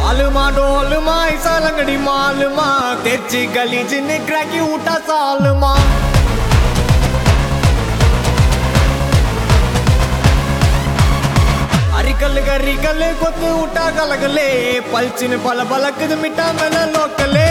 आलमा डोलमा ऐसा लंगड़ी मालमा तेजी गली जिन्ने क्रैकी उठा सालमा अरिकल गरिकल कोत उठा गलगले पलचिन पल बलक मिटा मेल लोकले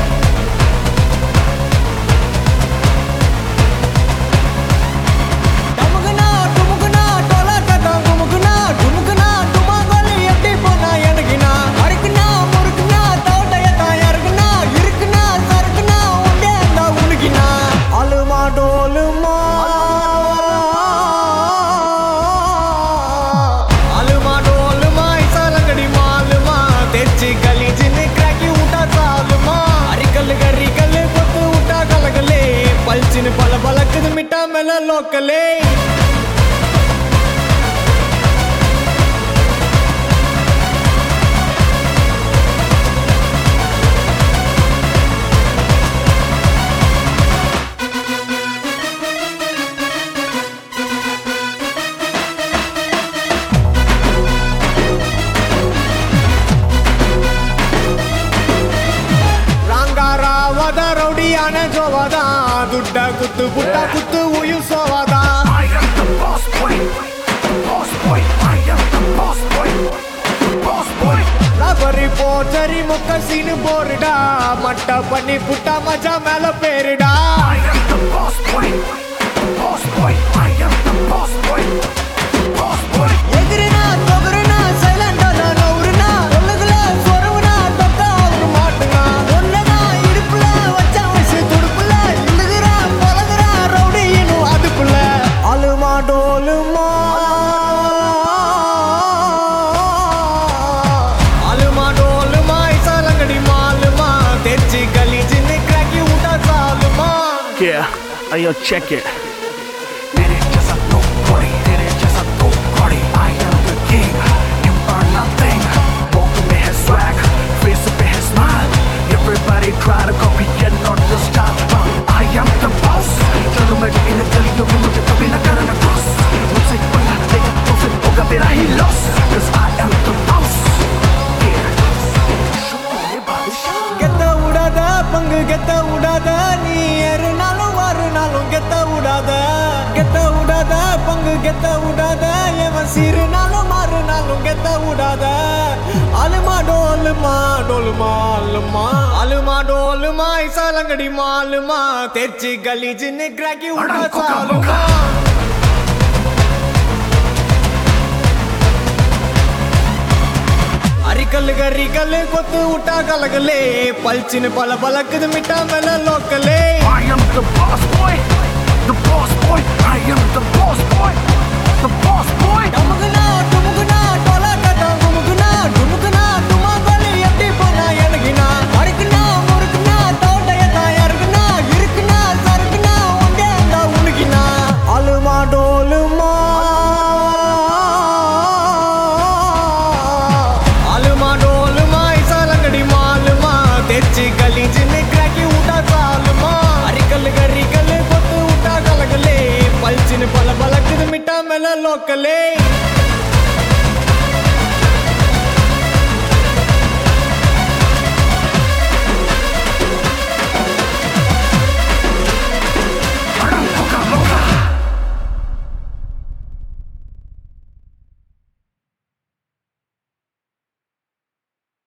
पल बलक मिटा मेल लोकले रौडियाने जोवादा दुड्डा कुत्तु बुट्टा कुत्तु उयु सोवादा I am the boss boy, boss boy. I am the boss boy, boss boy. Labri पोचरी मुक्क scene Borda मट्टा पन्नी पुट्टा मजा मेल पेरडा I am the boss boy, boss boy. I am the boss boy, boss boy. எதிரினா தொகரனா சைலண்டா நௌரனா ஒல்லுகல சொரவனா தொக்கா ஒரு மாட்டுனா ஒன்னதா இடுப்புல வச்சா வச்சு துடுப்புல இழுகுறா பலகுறா ரவுடி இன்னும் அதுக்குள்ள அலுமா டோலுமா அலுமா டோலுமா ஐசா லங்கடி மாலுமா தெச்சி கலி ஜின்னு கிராக்கி உட்டா சாலுமா Yeah, yo, check it. It is just a nobody. It is just a nobody. I am the king. You are nothing. Walk with his swag, face with his smile. Everybody try to copy and not the style. I am the boss. Chalo मैं in the gully, yo मुझे कभी न करना cross. मुझसे बना देगा तो फिर होगा मेरा ही loss. 'Cause I am the boss. கெத்த உடாத பங்கு கெத்த உடாத நீ ஏறுனாலும் வாருனாலும் கெத்த உடாத பங்கு கெத்த உடாத எவன் சீருனாலும் மாறுனாலும் கெத்த உடாத அலுமா டோலுமா டோலுமா அலுமா அலுமா டோலுமா ஐசா லங்கடி மாலுமா தெச்சி கலி ஜின்னு கிராக்கி உடா சாலுமா अरिकल गरिकल कोत उठा गलगले पलचिन पल बलक मिटा मेल लोकले I am the boss boy, the boss boy. I am the boss boy, the boss boy. டமுகுனா டுமுகுனா டோலா கட்டா குமுகுனா டுமுகுனா டுமாங்கலி எட்டி போனா எனக்குனா அறுக்குனா முறுக்குனா தோட்டையதா யாருக்குனா இருக்குனா சறுக்குனா ஒண்டே அந்த உனக்குனா அலுமா டோலுமா அலுமா டோலுமா ஐசா லங்கடி மாலுமா தெச்சி கலி ஜின்னு கிராக்கி உட்டா சாலுமா அரிக்கல் गरिकल கொத்து உட்டா கலகலே பல்ச்சின் பல பலக்குது மிட்டா மேல லோக்கலே